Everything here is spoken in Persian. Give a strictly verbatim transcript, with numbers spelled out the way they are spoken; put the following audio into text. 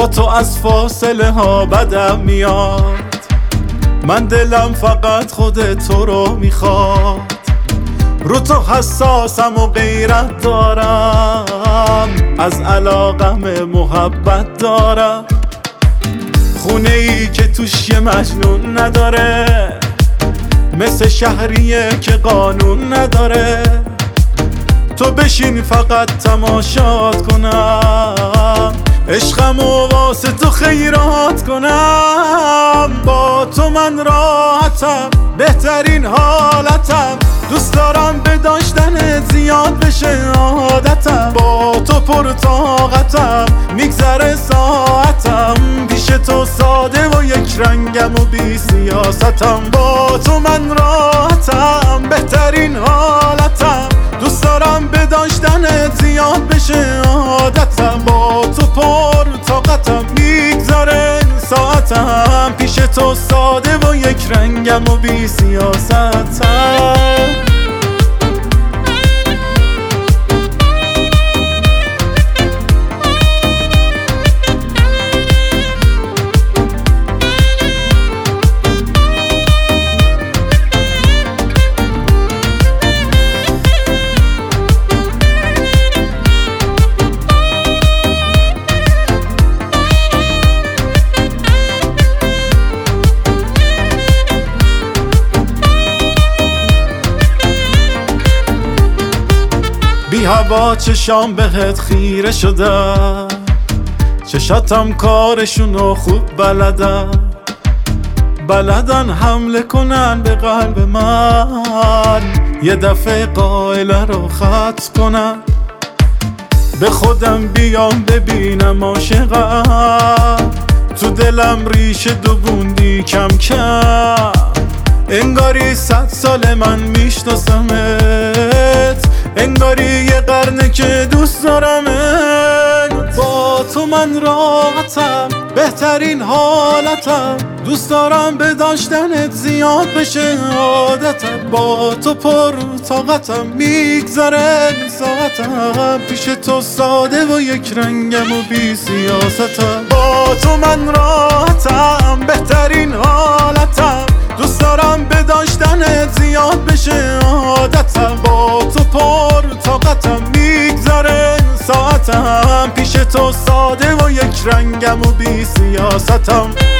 با تو از فاصله ها بدم میاد، من دلم فقط خود تو رو میخواد. رو تو حساسم و غیرت دارم، از علاقم محبت دارم. خونه ای که توش یه مجنون نداره، مثل شهریه که قانون نداره. تو بشین فقط تماشات کنم، عشقمو واسه تو خیرات کنم. با تو من راحتم، بهترین حالتم، دوست دارم به داشتنت زیاد بشه عادتم. با تو پر طاقتم، میگذره ساعتم، پیش تو ساده و یک رنگم و بی سیاستم. با تو من راحتم، بهترین حالتم، دوست دارم به داشتنت زیاد بشه عادتم. با تو پر طاقتم، میگذره ساعتم، پیش تو ساده و یک رنگم و بی سیاستم. بی هوا چشام بهت خیره شدم، چشاتم کارشونو خوب بلدن، بلدن حمله کنن به قلب من، یه دفعه قائله رو خط کنن. به خودم بیام ببینم عاشقم، تو دلم ریشه دووندی کم کم. انگاری صد سال من میشناسمت، انگاری یه قرنه که دوست دارمت. با تو من راحتم، بهترین حالتم، دوست دارم به داشتنت زیاد بشه عادتم. با تو پر طاقتم، میگذره ساعتم، پیش تو ساده و یک رنگم و بی سیاستم. با تو من راحتم، بهترین حالتم، دوست دارم به داشتنت زیاد بشه عادتم. با تو پر طاقتم، میگذره ساعتم، پیش تو ساده و یک رنگم و بی سیاستم.